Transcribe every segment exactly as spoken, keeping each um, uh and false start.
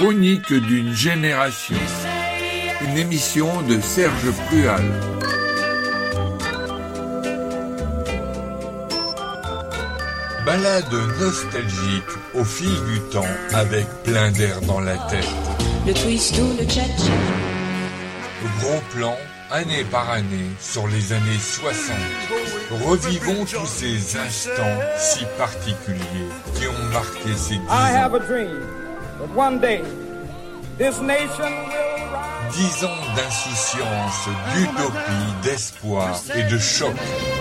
Chronique d'une génération. Une émission de Serge Prual. Balade nostalgique au fil du temps avec plein d'air dans la tête. Le twist ou le tcha-tcha. Gros plan, année par année, sur les années soixante. Revivons tous ces instants si particuliers qui ont marqué ces dix I have ans. a dream that one day this nation will rise. Dix ans d'insouciance, d'utopie, d'espoir et de choc.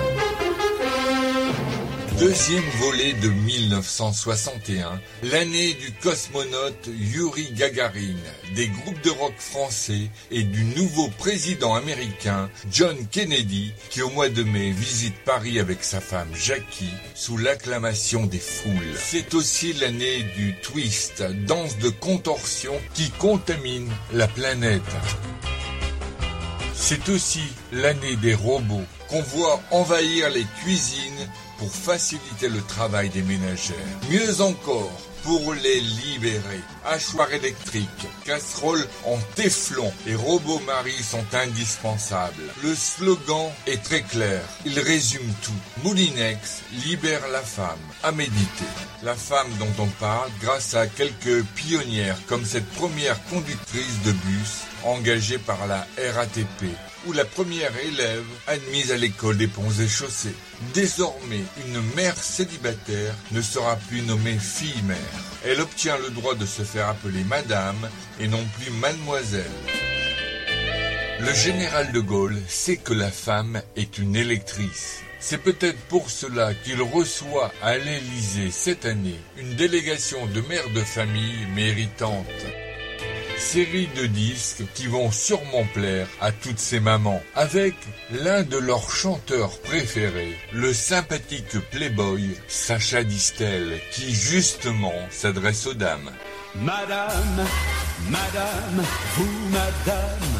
Deuxième volet de mille neuf cent soixante et un, l'année du cosmonaute Yuri Gagarin, des groupes de rock français et du nouveau président américain John Kennedy qui au mois de mai visite Paris avec sa femme Jackie sous l'acclamation des foules. C'est aussi l'année du twist, danse de contorsion qui contamine la planète. C'est aussi l'année des robots qu'on voit envahir les cuisines pour faciliter le travail des ménagères. Mieux encore, pour les libérer. Hachoirs électriques, casseroles en téflon et robots maris sont indispensables. Le slogan est très clair. Il résume tout. Moulinex libère la femme. À méditer. La femme dont on parle grâce à quelques pionnières comme cette première conductrice de bus engagée par la R A T P ou la première élève admise à l'école des ponts et chaussées. Désormais, une mère célibataire ne sera plus nommée fille-mère. Elle obtient le droit de se faire appeler madame et non plus mademoiselle. Le général de Gaulle sait que la femme est une électrice. C'est peut-être pour cela qu'il reçoit à l'Élysée cette année une délégation de mères de famille méritantes. Série de disques qui vont sûrement plaire à toutes ces mamans, avec l'un de leurs chanteurs préférés, le sympathique playboy Sacha Distel, qui justement s'adresse aux dames. Madame, madame, vous madame,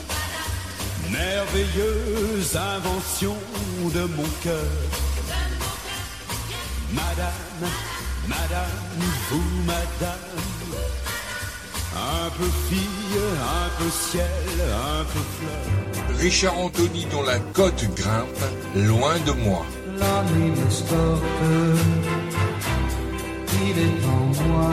merveilleuse invention de mon cœur. Madame, madame, vous madame, un peu fille, un peu ciel, un peu fleur. Richard Anthony dont la cote grimpe, loin de moi. La nuit m'escorte, il est en moi,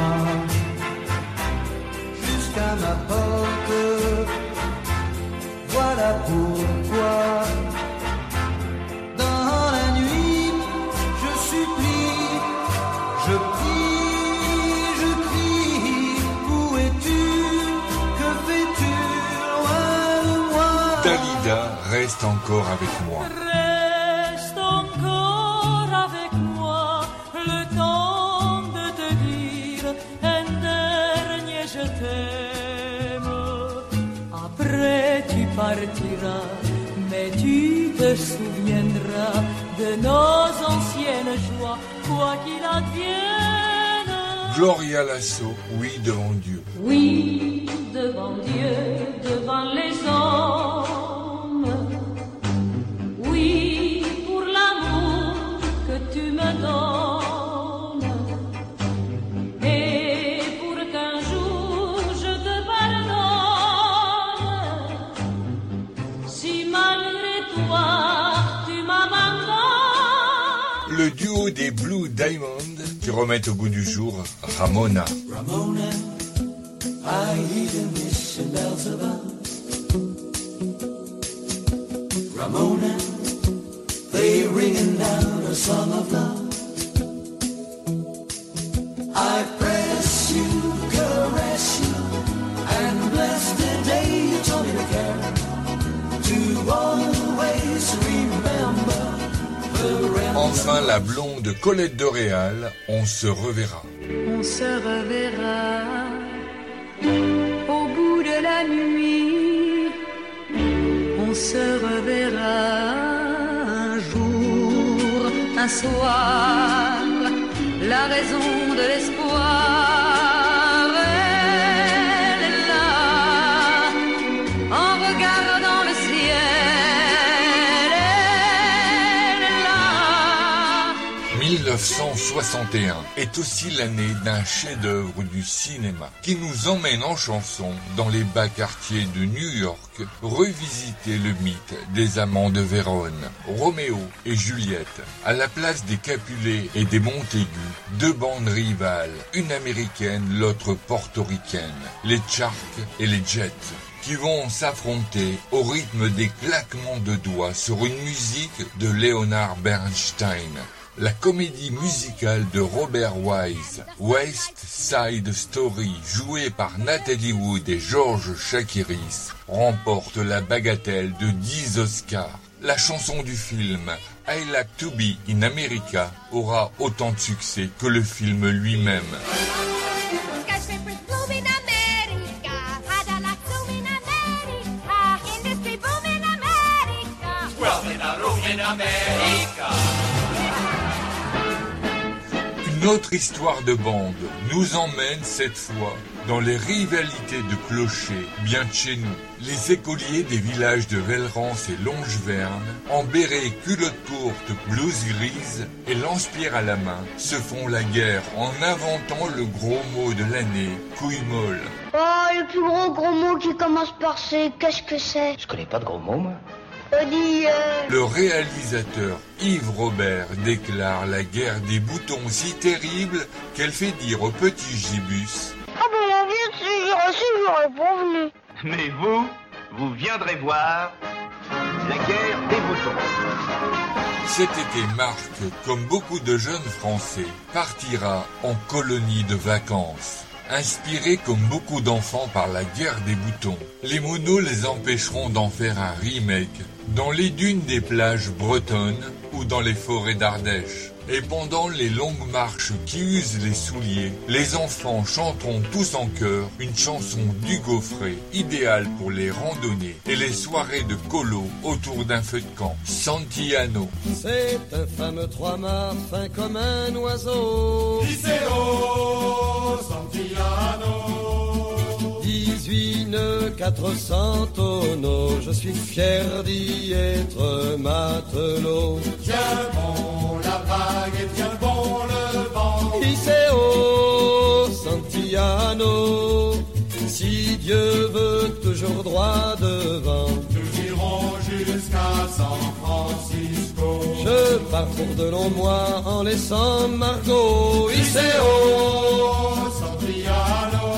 jusqu'à ma porte, voilà pourquoi, dans la nuit, je supplie, je prie. Dalida reste encore avec moi. Reste encore avec moi, le temps de te dire un dernier je t'aime. Après tu partiras, mais tu te souviendras de nos anciennes joies, quoi qu'il advienne. Gloria Lasso, oui devant Dieu. Oui, devant Dieu, devant les hommes. Oui, pour l'amour que tu me donnes. Et pour qu'un jour je te pardonne. Si malgré toi tu m'abandonnes. Le duo des Blue Diamonds qui remettent au goût du jour Ramona. Ramona, I hear the mission bells above. Ramona, they ringing out a song of love. I press you, caress you, and bless the day you told me to care. To always remember the realm. Enfin la blonde Colette de Réal, on se reverra. On se reverra au bout de la nuit. On se reverra un jour, un soir, la raison de l'espoir. Elle est là, en regardant le ciel. Elle est là. mille neuf neuf cent soixante et un est aussi l'année d'un chef-d'œuvre du cinéma qui nous emmène en chanson dans les bas quartiers de New York, revisiter le mythe des amants de Vérone, Roméo et Juliette. À la place des Capulet et des Montaigu, deux bandes rivales, une américaine, l'autre portoricaine, les Sharks et les Jets, qui vont s'affronter au rythme des claquements de doigts sur une musique de Leonard Bernstein. La comédie musicale de Robert Wise, West Side Story, jouée par Natalie Wood et George Chakiris, remporte la bagatelle de dix Oscars. La chanson du film I Like to Be in America aura autant de succès que le film lui-même. Une autre histoire de bande nous emmène cette fois dans les rivalités de clochers bien de chez nous. Les écoliers des villages de Velrance et Longeverne, en béret culotte courte, blouse grise et lance-pierre à la main, se font la guerre en inventant le gros mot de l'année, couille molle. Oh, le plus gros gros mot qui commence par C, qu'est-ce que c'est? Je connais pas de gros mots, moi. Dit, euh... Le réalisateur Yves Robert déclare la guerre des boutons si terrible qu'elle fait dire au petit Gibus: ah ben mon vieux, si j'aurais su, j'aurais pas venu. Mais vous, vous viendrez voir la guerre des boutons. Cet été, Marc, comme beaucoup de jeunes Français, partira en colonie de vacances. Inspirés comme beaucoup d'enfants par la guerre des boutons, les monos les empêcheront d'en faire un remake dans les dunes des plages bretonnes ou dans les forêts d'Ardèche. Et pendant les longues marches qui usent les souliers, les enfants chanteront tous en chœur une chanson d'Hugo Frey, idéale pour les randonnées et les soirées de colo autour d'un feu de camp. Santillano. C'est un fameux trois-mâts fin comme un oiseau. Iseo Santillano. dix-huit nœuds, quatre cents tonneaux, je suis fier d'y être matelot. Tiens bon la vague et tiens bon le vent. Iseo Santillano, si Dieu veut toujours droit devant, nous irons jusqu'à San Francisco. Je pars pour de longs mois en laissant Margot. Iseo Santillano.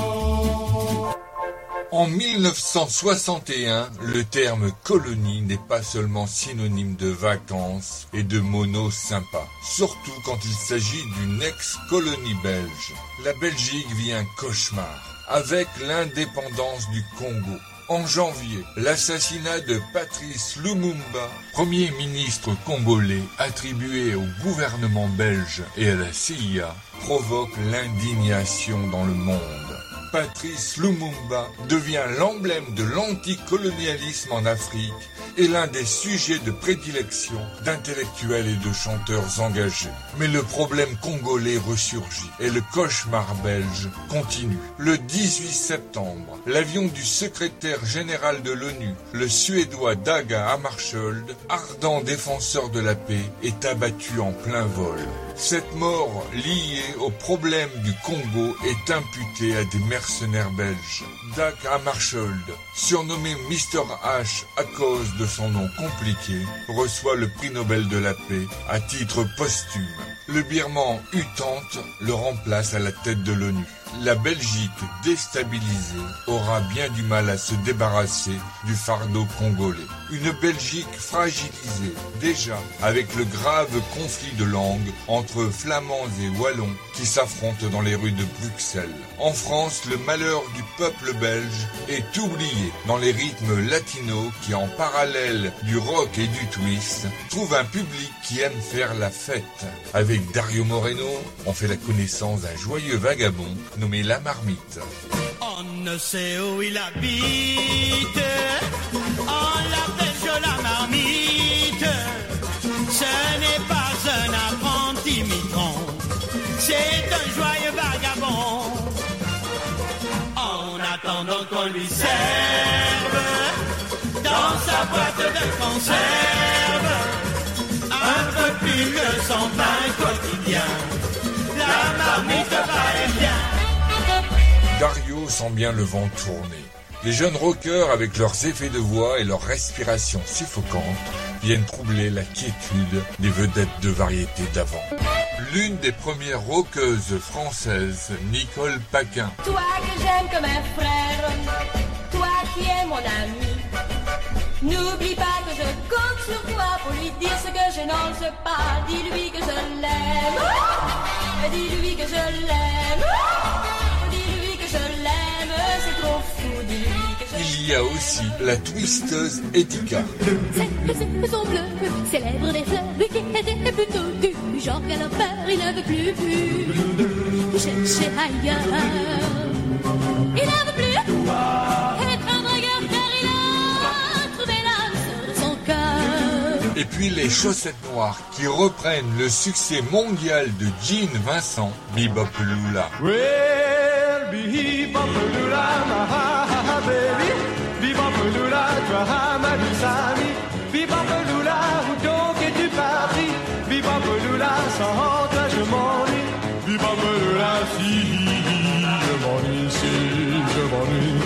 En mille neuf cent soixante et un, le terme colonie n'est pas seulement synonyme de vacances et de mono sympa, surtout quand il s'agit d'une ex-colonie belge. La Belgique vit un cauchemar avec l'indépendance du Congo. En janvier, l'assassinat de Patrice Lumumba, premier ministre congolais attribué au gouvernement belge et à la C I A, provoque l'indignation dans le monde. Patrice Lumumba devient l'emblème de l'anticolonialisme en Afrique et l'un des sujets de prédilection d'intellectuels et de chanteurs engagés. Mais le problème congolais ressurgit et le cauchemar belge continue. Le dix-huit septembre, l'avion du secrétaire général de l'ONU, le Suédois Dag Hammarskjöld, ardent défenseur de la paix, est abattu en plein vol. Cette mort liée au problème du Congo est imputée à des mercenaires belges. Dag Hammarskjöld, surnommé mister H à cause de son nom compliqué, reçoit le prix Nobel de la paix à titre posthume. Le Birman U Thant le remplace à la tête de l'ONU. La Belgique, déstabilisée, aura bien du mal à se débarrasser du fardeau congolais. Une Belgique fragilisée, déjà, avec le grave conflit de langue entre flamands et wallons qui s'affrontent dans les rues de Bruxelles. En France, le malheur du peuple belge est oublié dans les rythmes latinos qui, en parallèle du rock et du twist, trouvent un public qui aime faire la fête. Avec Dario Moreno, on fait la connaissance d'un joyeux vagabond nommé La Marmite. On ne sait où il habite, on l'appelle La Marmite. Ce n'est pas un apprenti mitron, c'est un joyeux vagabond. En attendant qu'on lui serve dans sa boîte de conserve un peu plus que son pain quotidien. comme il te paraît bien. Dario sent bien le vent tourner. Les jeunes rockers, avec leurs effets de voix et leur respiration suffocante, viennent troubler la quiétude des vedettes de variété d'avant. L'une des premières rockeuses françaises, Nicole Paquin. Toi que j'aime comme un frère, toi qui es mon ami, n'oublie pas que je compte sur toi pour lui dire ce que je n'en sais pas. Dis-lui que je l'aime, dis-lui que je l'aime, dis-lui que je l'aime, c'est trop fou, dis-lui que je l'aime. Il y a aussi la twisteuse Etika. C'est que ses yeux sont bleus, célèbre des fleurs, lui qui était plutôt du genre galopeur, il ne veut plus chercher ailleurs. Il ne veut plus être un dragueur car il a trouvé l'âme sœur de son cœur. Et puis les Chaussettes Noires qui reprennent le succès mondial de Gene Vincent, Bebop Lula. Well, Bebop Lula, my baby, Bebop Lula, toi ma douce amie, Bebop Lula, où donc es-tu parti? Bebop Lula, sans toi je m'ennuie, Bebop Lula, si je m'ennuie, si je m'ennuie.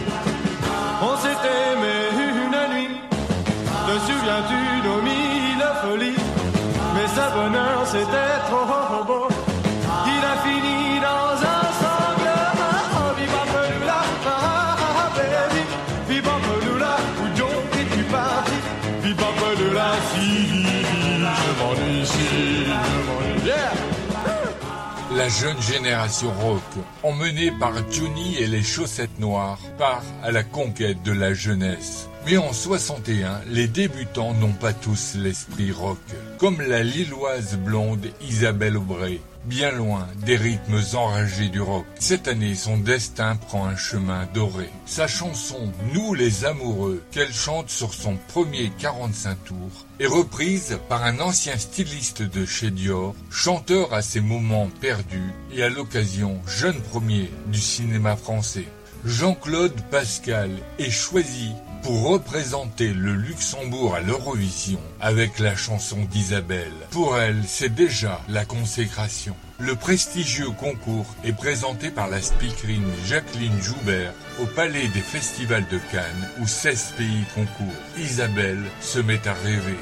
On s'est aimé une nuit, te souviens-tu de mille folies? Mais ce bonheur c'était trop beau, il a fini dans un sanglement. Bebop Lula, ah baby, Bebop Lula, où donc es-tu parti? Bebop Lula, si je m'ennuie, si je m'ennuie, yeah! La jeune génération rock, emmenée par Johnny et les Chaussettes Noires, part à la conquête de la jeunesse. Mais en soixante et un, les débutants n'ont pas tous l'esprit rock, comme la lilloise blonde Isabelle Aubray, bien loin des rythmes enragés du rock. Cette année, son destin prend un chemin doré. Sa chanson « Nous les amoureux » qu'elle chante sur son premier quarante-cinq tours est reprise par un ancien styliste de chez Dior, chanteur à ses moments perdus et à l'occasion jeune premier du cinéma français. Jean-Claude Pascal est choisi pour représenter le Luxembourg à l'Eurovision avec la chanson d'Isabelle. Pour elle, c'est déjà la consécration. Le prestigieux concours est présenté par la speakerine Jacqueline Joubert au Palais des Festivals de Cannes où seize pays concourent. Isabelle se met à rêver.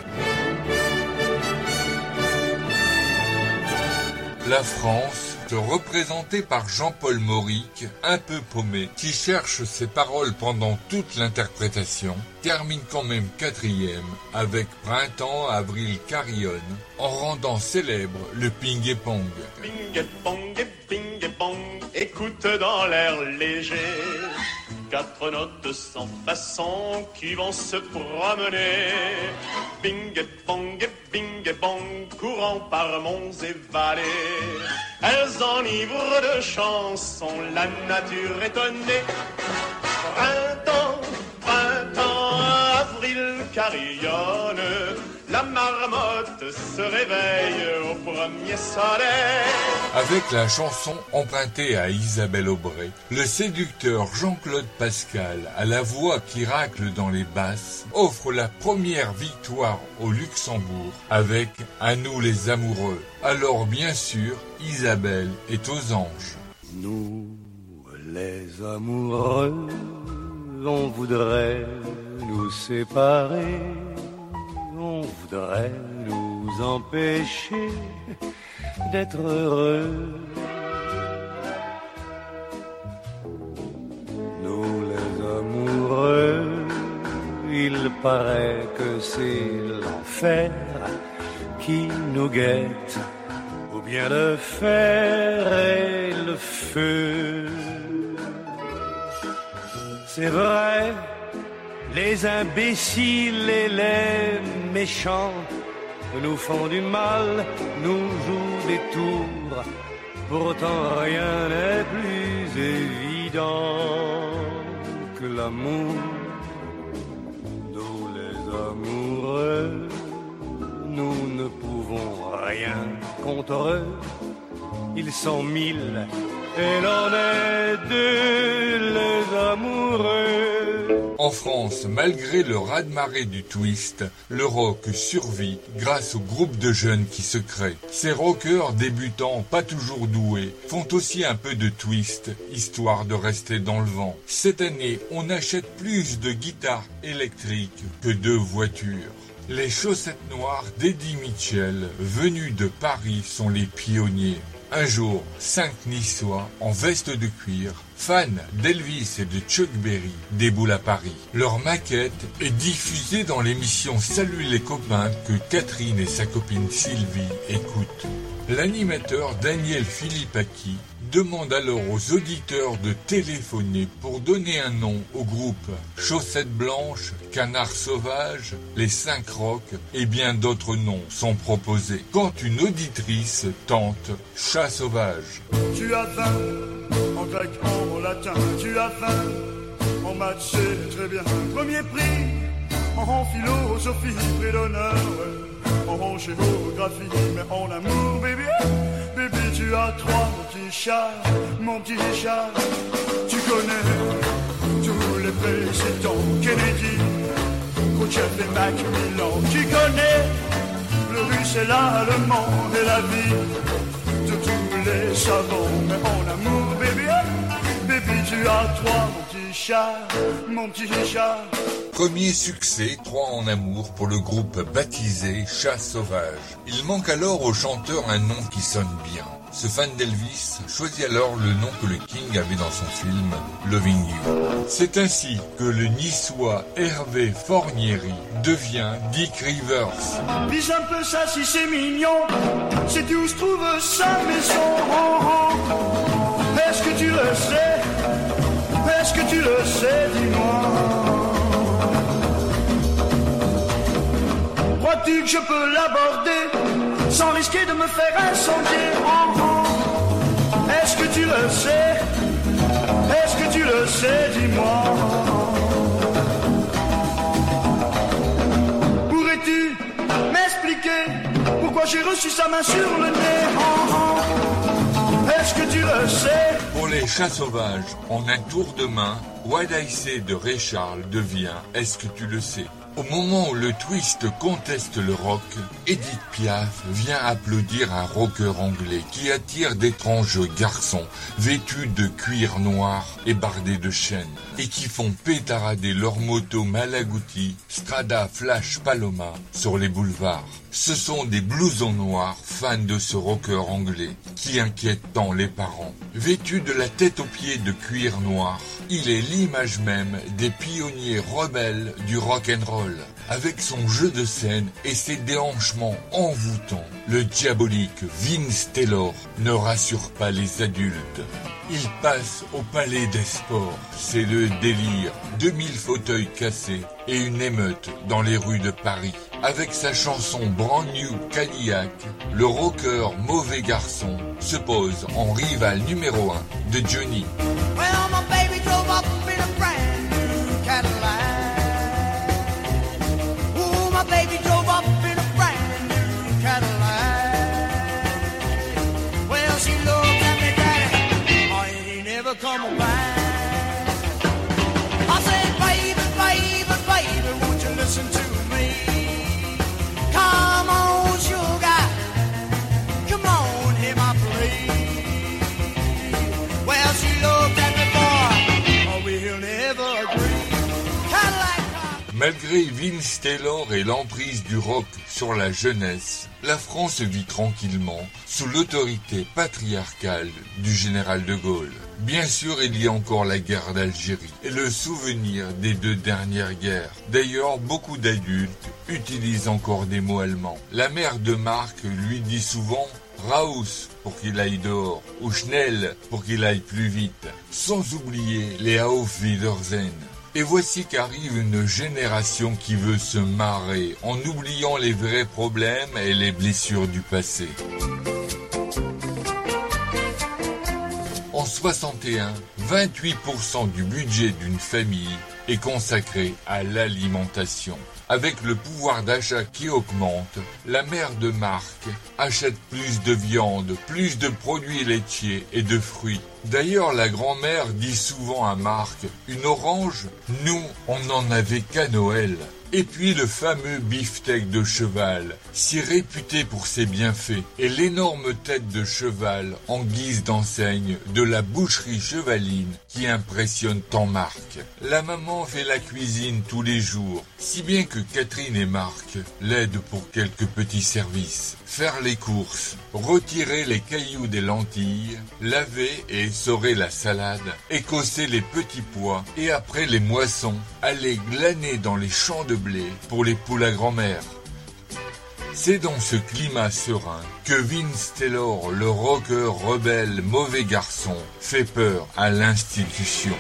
La France, représentée par Jean-Paul Mauric, un peu paumé, qui cherche ses paroles pendant toute l'interprétation, termine quand même quatrième avec Printemps, Avril carillonne, en rendant célèbre le ping-pong. Ping-pong et ping-pong, écoute dans l'air léger, quatre notes sans façon qui vont se promener. Ping-pong et ping-pong, courant par monts et vallées, elles enivrent de chansons la nature étonnée. Printemps, printemps, avril carillonne, la marmotte se réveille au premier soleil. Avec la chanson empruntée à Isabelle Aubray, le séducteur Jean-Claude Pascal, à la voix qui racle dans les basses, offre la première victoire au Luxembourg avec « À nous les amoureux ». Alors bien sûr, Isabelle est aux anges. Nous les amoureux, on voudrait nous séparer, on voudrait nous empêcher d'être heureux. Nous les amoureux, il paraît que c'est l'enfer qui nous guette, ou bien le fer et le feu. C'est vrai, les imbéciles et les méchants nous font du mal, nous jouent des tours. Pourtant rien n'est plus évident que l'amour. Nous les amoureux, nous ne pouvons rien contre eux. Ils sont mille et l'on est deux, les amoureux. En France, malgré le raz-de-marée du twist, le rock survit grâce au groupe de jeunes qui se créent. Ces rockers débutants, pas toujours doués, font aussi un peu de twist, histoire de rester dans le vent. Cette année, on achète plus de guitares électriques que de voitures. Les chaussettes noires d'Eddie Mitchell, venus de Paris, sont les pionniers. Un jour, cinq Niçois, en veste de cuir, fans d'Elvis et de Chuck Berry, déboulent à Paris. Leur maquette est diffusée dans l'émission Salut les copains que Catherine et sa copine Sylvie écoutent. L'animateur Daniel Philippaki demande alors aux auditeurs de téléphoner pour donner un nom au groupe. Chaussettes blanches, Canard sauvage, les cinq rocs et bien d'autres noms sont proposés. Quand une auditrice tente Chat sauvage. Tu as faim, en grec, en latin, tu as faim, en maths c'est très bien. Premier prix, en philosophie, prix d'honneur, en géographie, mais en amour, bébé, bébé, tu as trois, mon petit chat, mon petit chat. Tu connais tous les présidents, Kennedy, Khrouchtchev et Macmillan. Tu connais le russe et l'allemand et la vie de tous les savants, mais en amour, bébé, bébé, tu as trois, mon petit chat, mon petit chat. Premier succès, trois en amour pour le groupe baptisé Chat sauvage. Il manque alors au chanteur un nom qui sonne bien. Ce fan d'Elvis choisit alors le nom que le King avait dans son film Loving You. C'est ainsi que le niçois Hervé Fornieri devient Dick Rivers. Dis un peu ça si c'est mignon, sais-tu où se trouve sa maison? Oh, oh. Est-ce que tu le sais? Est-ce que tu le sais? Dis-moi. Crois-tu que je peux l'aborder sans risquer de me faire incendier? Oh, oh. Est-ce que tu le sais? Est-ce que tu le sais? Dis-moi. Pourrais-tu m'expliquer pourquoi j'ai reçu sa main sur le nez? Oh, oh. Est-ce que tu le sais? Pour les Chats sauvages, en un tour de main, What I Say de Ray Charles devient Est-ce que tu le sais? Au moment où le twist conteste le rock, Edith Piaf vient applaudir un rocker anglais qui attire d'étranges garçons vêtus de cuir noir et bardés de chaînes et qui font pétarader leurs motos Malaguti, Strada, Flash, Paloma sur les boulevards. Ce sont des blousons noirs fans de ce rocker anglais qui inquiète tant les parents. Vêtu de la tête aux pieds de cuir noir, il est l'image même des pionniers rebelles du rock'n'roll. Avec son jeu de scène et ses déhanchements envoûtants, le diabolique Vince Taylor ne rassure pas les adultes. Il passe au Palais des Sports, c'est le délire, deux mille fauteuils cassés et une émeute dans les rues de Paris. Avec sa chanson Brand New Cadillac, le rocker Mauvais Garçon se pose en rival numéro un de Johnny. Well, my baby drove up in a brand new Cadillac. Ooh, my baby drove up in a brand new Cadillac. Well, she looked at me, daddy, oh, he never come back. I said, baby, baby, baby, won't you listen to me? Come on, sugar, come on, hear my plea. Well, she looked at me, boy, oh, we'll never agree. Cadillac. Malgré Vince Taylor et l'emprise du rock sur la jeunesse, la France vit tranquillement sous l'autorité patriarcale du général de Gaulle. Bien sûr, il y a encore la guerre d'Algérie et le souvenir des deux dernières guerres. D'ailleurs, beaucoup d'adultes utilisent encore des mots allemands. La mère de Marc lui dit souvent « Raus » pour qu'il aille dehors, ou « Schnell » pour qu'il aille plus vite, sans oublier les « Auf Wiedersehen ». Et voici qu'arrive une génération qui veut se marrer en oubliant les vrais problèmes et les blessures du passé. En soixante et un, vingt-huit pour cent du budget d'une famille est consacré à l'alimentation. Avec le pouvoir d'achat qui augmente, la mère de Marc achète plus de viande, plus de produits laitiers et de fruits. D'ailleurs, la grand-mère dit souvent à Marc, une orange, nous, on n'en avait qu'à Noël. Et puis le fameux beefsteak de cheval, si réputé pour ses bienfaits, et l'énorme tête de cheval en guise d'enseigne de la boucherie chevaline qui impressionne tant Marc. La maman fait la cuisine tous les jours, si bien que Catherine et Marc l'aident pour quelques petits services. Faire les courses, retirer les cailloux des lentilles, laver et essorer la salade, écosser les petits pois et après les moissons, aller glaner dans les champs de blé pour les poules à grand-mère. C'est dans ce climat serein que Vince Taylor, le rocker rebelle mauvais garçon, fait peur à l'institution.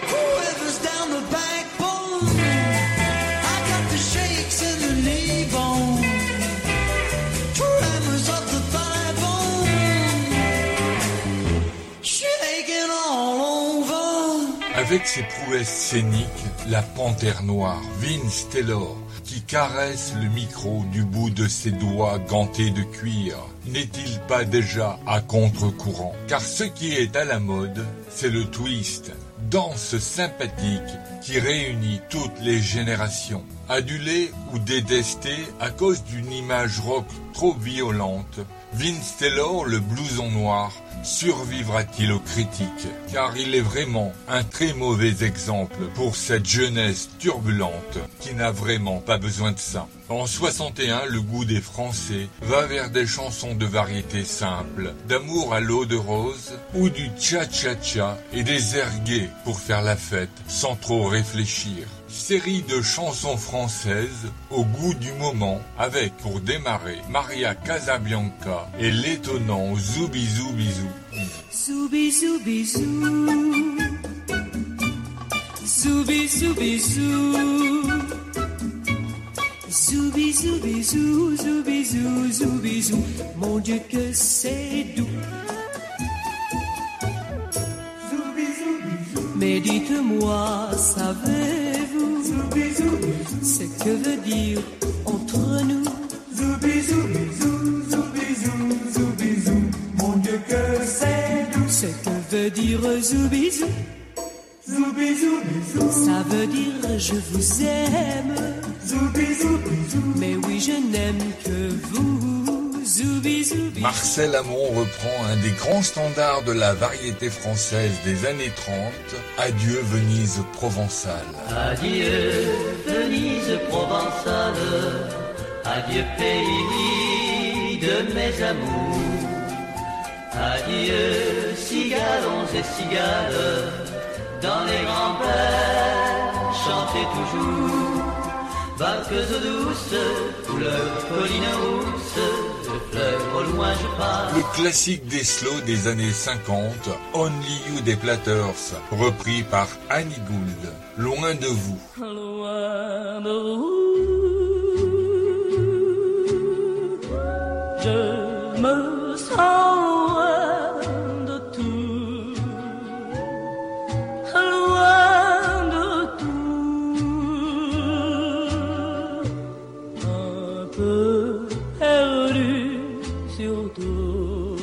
Avec ses prouesses scéniques, la panthère noire, Vince Taylor, qui caresse le micro du bout de ses doigts gantés de cuir, n'est-il pas déjà à contre-courant? Car ce qui est à la mode, c'est le twist, danse sympathique qui réunit toutes les générations. Adulé ou détesté à cause d'une image rock trop violente, Vince Taylor, le blouson noir, survivra-t-il aux critiques? Car il est vraiment un très mauvais exemple pour cette jeunesse turbulente qui n'a vraiment pas besoin de ça. En soixante et un, le goût des Français va vers des chansons de variété simple, d'amour à l'eau de rose ou du cha-cha-cha et des airs gais pour faire la fête sans trop réfléchir. Série de chansons françaises au goût du moment avec, pour démarrer, Maria Casabianca et l'étonnant Zoubi Zoubi Zou. Zoubi Zoubi Zou, Zoubi Zoubi Zou, Zoubi Zoubi Zou, Zoubi Zou, Zoubi Zou, mon Dieu que c'est doux. Mais dites-moi, savez-vous ce que veut dire entre nous? Mon Dieu que c'est doux. Ce que veut dire zoubizou? Ça veut dire je vous aime. Mais oui, je n'aime que vous. Marcel Amont reprend un des grands standards de la variété française des années trente, Adieu Venise provençale. Adieu Venise provençale, adieu pays de mes amours, adieu cigalons et cigales, dans les grands-pères chantez toujours, barques eaux douces, couleur colline rousse, au loin je pars. Le classique des slows des années cinquante, Only You des Platters, repris par Annie Gould, Loin de vous. Loin de vous, je me sens loin de tout, loin de tout, un peu perdu surtout,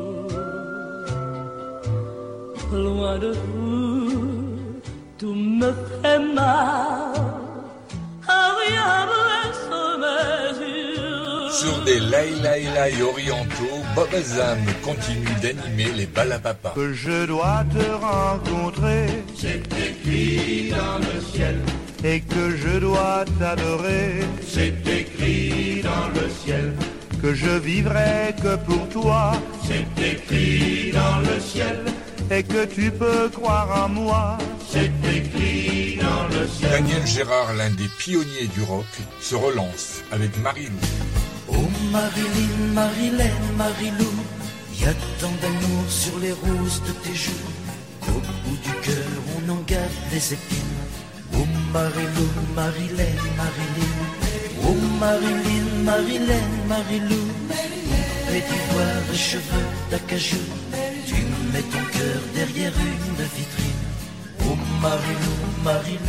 loin de vous, tout me fait mal, rien blesse mes yeux. Sur des laï laï laï orientaux, Bob Azam continue d'animer les balapapas. Que je dois te rencontrer, c'est écrit dans le ciel. Et que je dois t'adorer, c'est écrit dans le ciel. Que je vivrai que pour toi, c'est écrit dans le ciel. Et que tu peux croire en moi, c'est écrit dans le ciel. Daniel Gérard, l'un des pionniers du rock, se relance avec Marilou. Oh Marilyn, Marilène, Marilou, y a tant d'amour sur les roses de tes joues qu'au bout du cœur on en garde les épines. Oh Marilou, Marilène, Marilyn, oh Marilyn, Marilène, Marilou, et d'ivoire et cheveux d'acajou, tu mets ton cœur derrière une vitrine. Oh Marilou, Marilène, Marilyn.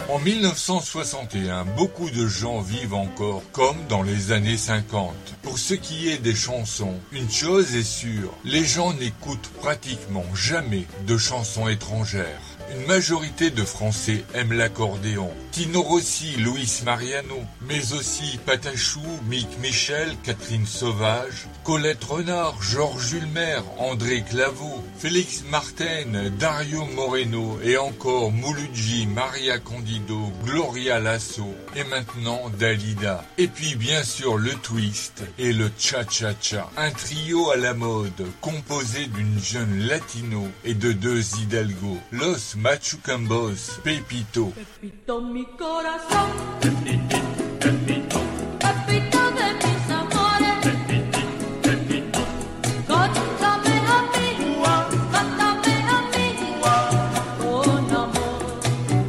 En mille neuf cent soixante et un, beaucoup de gens vivent encore comme dans les années cinquante. Pour ce qui est des chansons, une chose est sûre, les gens n'écoutent pratiquement jamais de chansons étrangères. Une majorité de Français aiment l'accordéon. Tino Rossi, Luis Mariano, mais aussi Patachou, Mick Michel, Catherine Sauvage, Colette Renard, Georges Ulmer, André Claveau, Félix Martin, Dario Moreno et encore Mouloudji, Maria Candido, Gloria Lasso et maintenant Dalida. Et puis bien sûr le twist et le cha-cha-cha. Un trio à la mode composé d'une jeune latino et de deux hidalgo. Los Machucambos, Pepito. Pepito, mi corazón. Pepito, Pepito. Pepito de mis amores. Pepito, Pepito. Cántame a mí, cántame a mí, con amor.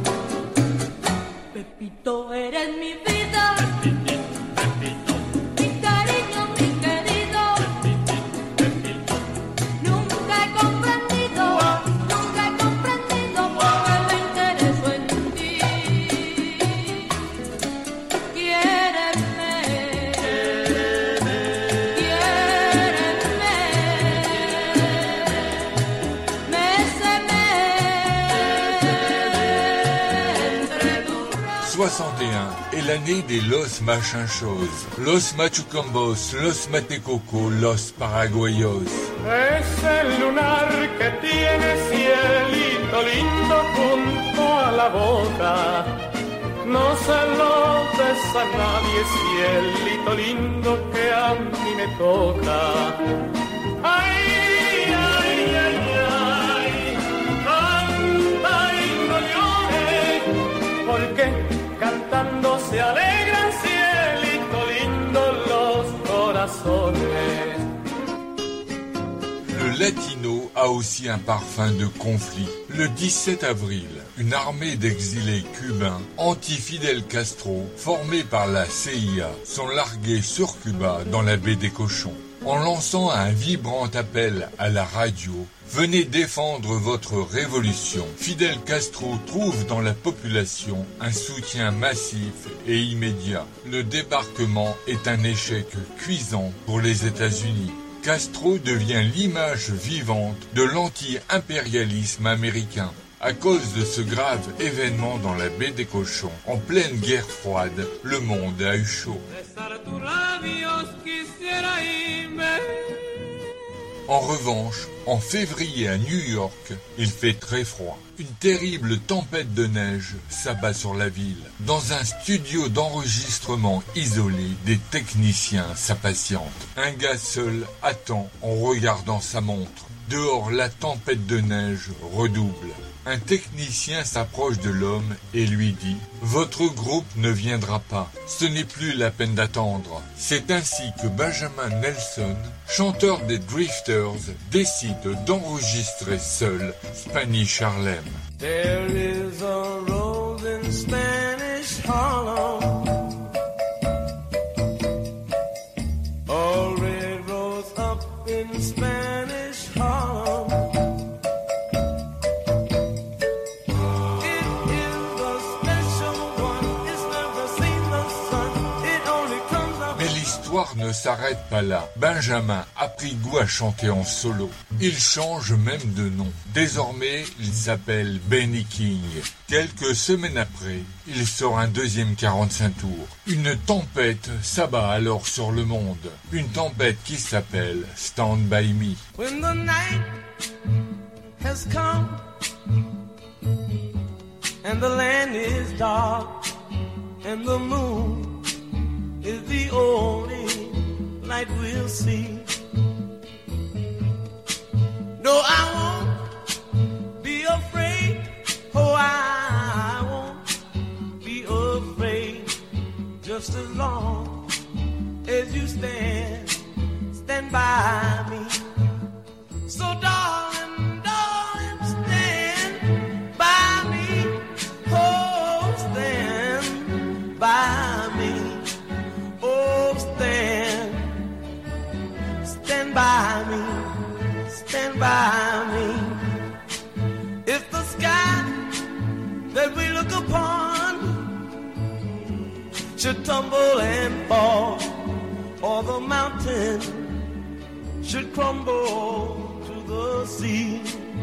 Pepito, eres mi vida. Pepito, Pepito. Mi cariño, mi querido. Pepito, Pepito. Nunca he comprendido, nunca he comprendido por qué me intereso en ti. Quiéreme, quiéreme, méseme entre tus soixante et un est l'année des Los Machinchos, Los Machucambos, Los Matecoco, Los Paraguayos. Es el lunar que tiene cielito lindo junto a la boca. No se lo des a nadie, cielito lindo que a mí me toca. Ay, ay, ay, ay, canta y no llores, porque cantando se alegran, cielito lindo, los corazones. Le latino a aussi un parfum de conflit. Le dix-sept avril, une armée d'exilés cubains anti-Fidel Castro, formée par la C I A, sont largués sur Cuba dans la baie des Cochons. En lançant un vibrant appel à la radio, venez défendre votre révolution. Fidel Castro trouve dans la population un soutien massif et immédiat. Le débarquement est un échec cuisant pour les États-Unis. Castro devient l'image vivante de l'anti-impérialisme américain. À cause de ce grave événement dans la baie des Cochons, en pleine guerre froide, le monde a eu chaud. En revanche, en février à New York, il fait très froid. Une terrible tempête de neige s'abat sur la ville. Dans un studio d'enregistrement isolé, des techniciens s'impatientent. Un gars seul attend en regardant sa montre. Dehors, la tempête de neige redouble. Un technicien s'approche de l'homme et lui dit « Votre groupe ne viendra pas, ce n'est plus la peine d'attendre. » C'est ainsi que Benjamin Nelson, chanteur des Drifters, décide d'enregistrer seul Spanish Harlem. There is a road in Spanish Harlem, a red rose up in Spanish Harlem. L'histoire ne s'arrête pas là. Benjamin a pris goût à chanter en solo. Il change même de nom. Désormais, il s'appelle Benny King. Quelques semaines après, il sort un deuxième quarante-cinq tours. Une tempête s'abat alors sur le monde. Une tempête qui s'appelle Stand By Me. When the night has come and the land is dark and the moon is the only light we'll see. No, I won't be afraid. Oh, I won't be afraid. Just as long as you stand, stand by me. So, darling, darling, stand by me. Oh, stand by me. Oh, stand, stand by me, stand by me. If the sky that we look upon should tumble and fall, or the mountain should crumble to the sea.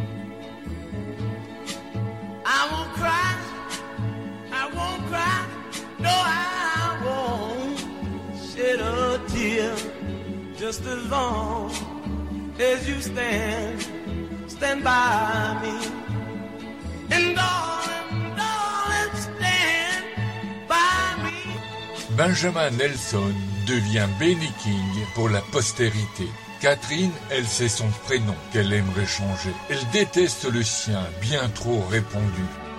I won't cry, I won't cry, no I won't shed a tear, just as long as you stand, stand by me. And darling, darling, stand by me. Benjamin Nelson devient Benny King pour la postérité. Catherine, elle sait son prénom qu'elle aimerait changer. Elle déteste le sien, bien trop répandu.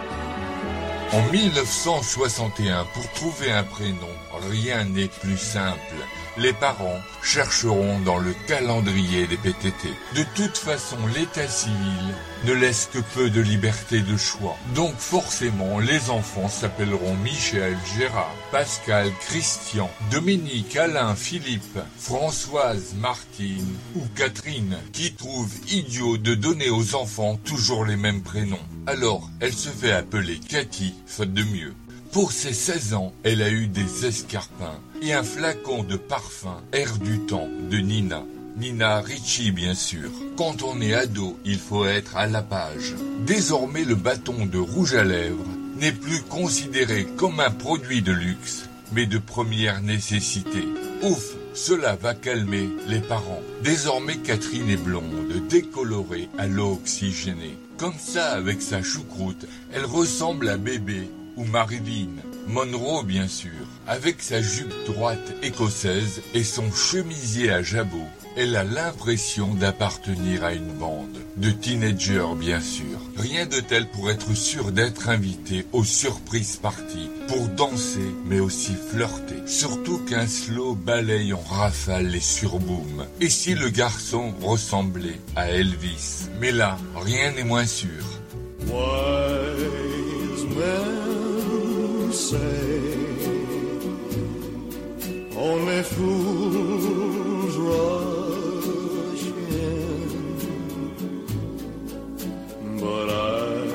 En mille neuf cent soixante et un, pour trouver un prénom, rien n'est plus simple. Les parents chercheront dans le calendrier des P T T. De toute façon, l'état civil ne laisse que peu de liberté de choix. Donc forcément, les enfants s'appelleront Michel, Gérard, Pascal, Christian, Dominique, Alain, Philippe, Françoise, Martine ou Catherine, qui trouve idiot de donner aux enfants toujours les mêmes prénoms. Alors, elle se fait appeler Cathy, faute de mieux. Pour ses seize ans, elle a eu des escarpins et un flacon de parfum Air du temps de Nina. Nina Ricci, bien sûr. Quand on est ado, il faut être à la page. Désormais, le bâton de rouge à lèvres n'est plus considéré comme un produit de luxe, mais de première nécessité. Ouf, cela va calmer les parents. Désormais, Catherine est blonde, décolorée à l'eau oxygénée. Comme ça, avec sa choucroute, elle ressemble à Bébé ou Marilyn Monroe, bien sûr. Avec sa jupe droite écossaise et son chemisier à jabot, elle a l'impression d'appartenir à une bande. De teenagers, bien sûr. Rien de tel pour être sûr d'être invité aux surprises parties, pour danser, mais aussi flirter. Surtout qu'un slow balaye en rafale les surboom. Et si le garçon ressemblait à Elvis? Mais là, rien n'est moins sûr. Wise men say only fools rush in, but I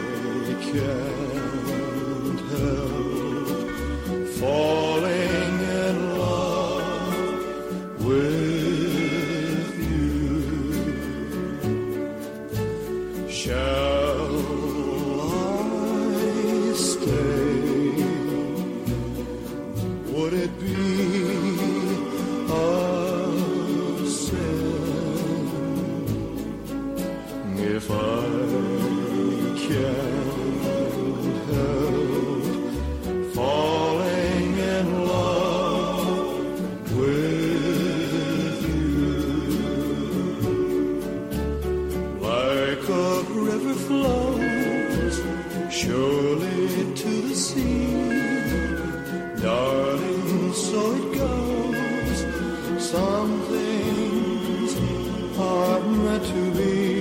can't help falling in love with you. Shall I stay? Would it be a sin if I can't help falling in love with you? Like a river flows surely to the sea, darling, so it goes. Some things are meant to be.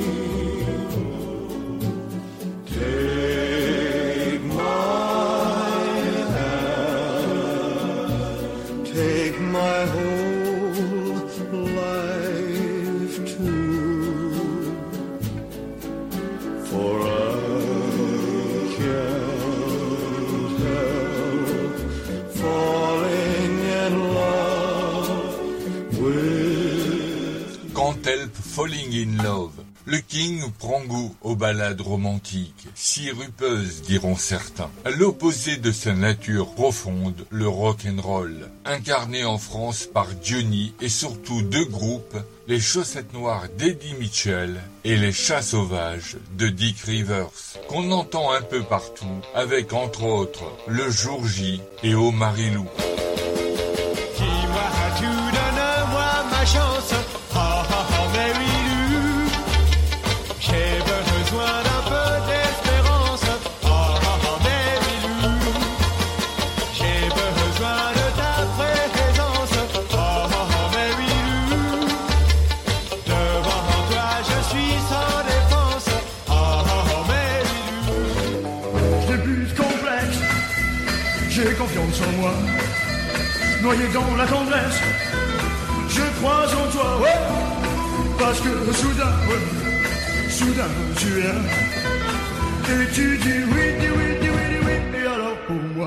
Take my hand, take my whole life too, for I can't help falling in love with. Can't help falling in love. Le King prend goût aux ballades romantiques, sirupeuses diront certains. À l'opposé de sa nature profonde, le rock'n'roll, incarné en France par Johnny et surtout deux groupes, les Chaussettes Noires d'Eddie Mitchell et les Chats Sauvages de Dick Rivers, qu'on entend un peu partout, avec entre autres Le Jour J et Oh Marilou. Dis-moi, tu donnes-moi ma chance, oh oh oh Marilou. J'ai besoin d'un peu d'espérance, oh oh oh Marilou. J'ai besoin de ta présence, oh oh oh Marilou. Devant toi je suis sans défense, oh oh oh Marilou. Je n'ai plus de complexe, j'ai confiance en moi. Noyé dans la tendresse, je crois en toi, ouais. Parce que soudain, ouais, soudain tu es là. Et tu dis oui, dis oui, dis oui, dis oui. Et alors pour moi,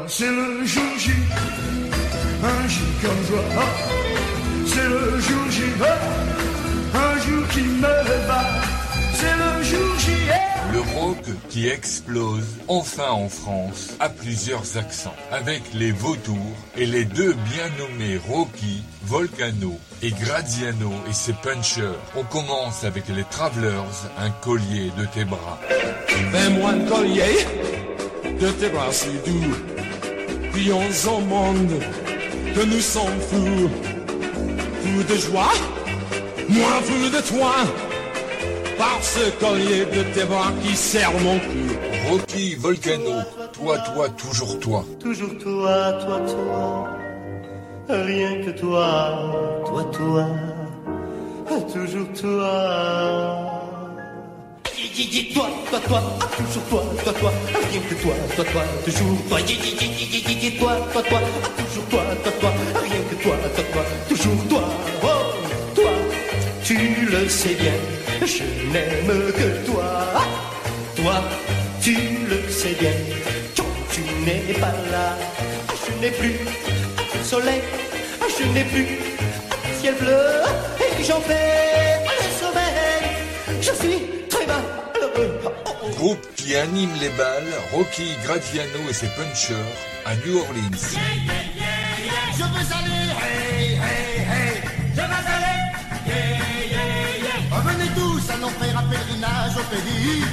c'est le jour J, un J comme joie. C'est le jour J, un jour qui me va. C'est le jour J. Le rock qui explose enfin en France a plusieurs accents, avec les Vautours et les deux bien nommés Rocky, Volcano et Graziano et ses punchers. On commence avec les Travelers, un collier de tes bras. Fais-moi un collier de tes bras si doux, crions au monde que nous sommes fous, fous de joie, moins fous de toi. Par ce collier de tes bras qui serre mon cou. Rocky, Volcano, toi, toi, toujours toi. Toujours toi, toi, toi. Rien que toi, toi, toi. Toujours toi. Dis-dis-dis-toi, toi, toi, toujours toi, toi, toi. Rien que toi, toi, toi, toujours toi. Dis-dis-dis-dis-dis-toi, toi, toi, toujours toi, toi, toi. Rien que toi, toi, toi, toujours toi. Oh, toi, tu le sais bien. Je n'aime que toi, toi, tu le sais bien. Quand tu n'es pas là, je n'ai plus de soleil, je n'ai plus de ciel bleu, et j'en fais le sommeil. Je suis très malheureux. Groupe qui anime les balles, Rocky Graziano et ses punchers à New Orleans. Je veux aller, hey, hey, hey, je veux aller. Revenez tous à faire un pèlerinage au pays,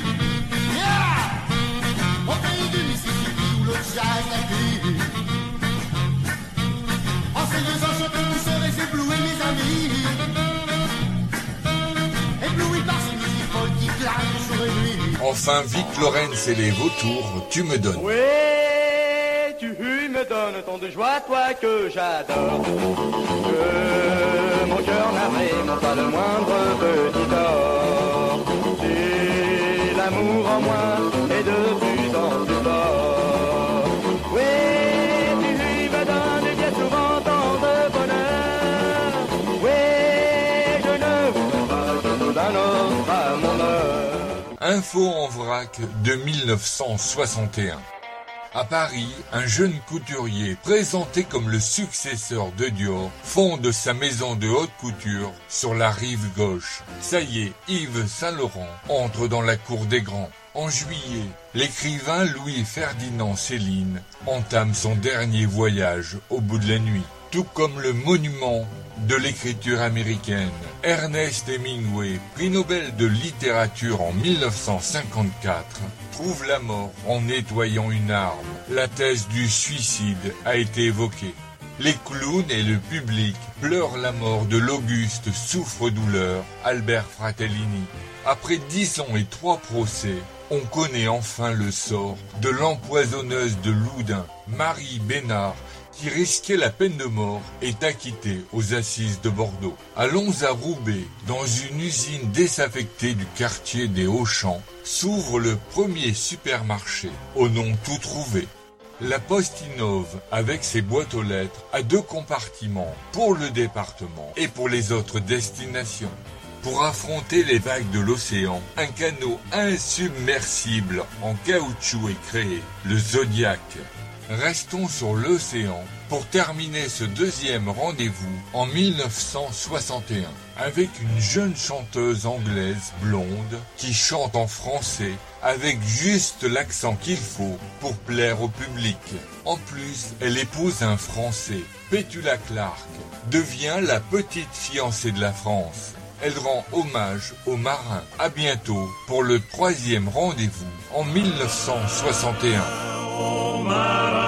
yeah, au pays du Mississippi où le jazz naquit. En ces deux ans, chantez, vous serez éblouis, mes amis, éblouis par ces musiques folles qui claquent jour et nuit. Enfin, Vic Lawrence et les Vautours, tu me donnes. Oui, tu me donnes tant de joie, toi que j'adore. Que mon cœur n'arrête pas le moindre petit tort. J'ai l'amour en moi et de plus en plus fort. Oui, tu me donnes bien souvent tant de bonheur. Oui, je ne voudrais pas que nous d'un autre à mon heure. Info en vrac de mille neuf cent soixante et un. À Paris, un jeune couturier, présenté comme le successeur de Dior, fonde sa maison de haute couture sur la rive gauche. Ça y est, Yves Saint-Laurent entre dans la cour des grands. En juillet, l'écrivain Louis-Ferdinand Céline entame son dernier voyage au bout de la nuit. Tout comme le monument de l'écriture américaine, Ernest Hemingway, prix Nobel de littérature en mille neuf cent cinquante-quatre, trouve la mort en nettoyant une arme. La thèse du suicide a été évoquée. Les clowns et le public pleurent la mort de l'auguste souffre-douleur Albert Fratellini. Après dix ans et trois procès, on connaît enfin le sort de l'empoisonneuse de Loudun, Marie Bénard, qui risquait la peine de mort, est acquittée aux assises de Bordeaux. Allons à Roubaix, dans une usine désaffectée du quartier des Hauts-Champs, s'ouvre le premier supermarché, au nom tout trouvé. La Poste innove avec ses boîtes aux lettres à deux compartiments, pour le département et pour les autres destinations. Pour affronter les vagues de l'océan, un canot insubmersible en caoutchouc est créé, le Zodiac. Restons sur l'océan pour terminer ce deuxième rendez-vous en mille neuf cent soixante et un avec une jeune chanteuse anglaise blonde qui chante en français avec juste l'accent qu'il faut pour plaire au public. En plus, elle épouse un Français, Petula Clark, devient la petite fiancée de la France. Elle rend hommage aux marins. À bientôt pour le troisième rendez-vous en mille neuf cent soixante et un.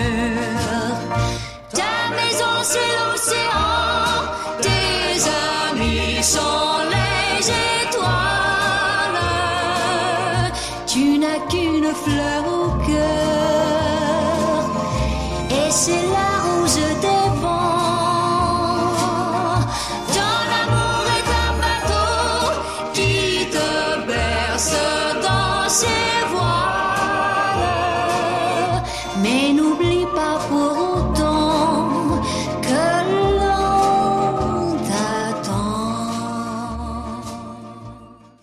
C'est l'océan, tes les étoiles. Tu n'as qu'une fleur au cœur, et c'est la rose des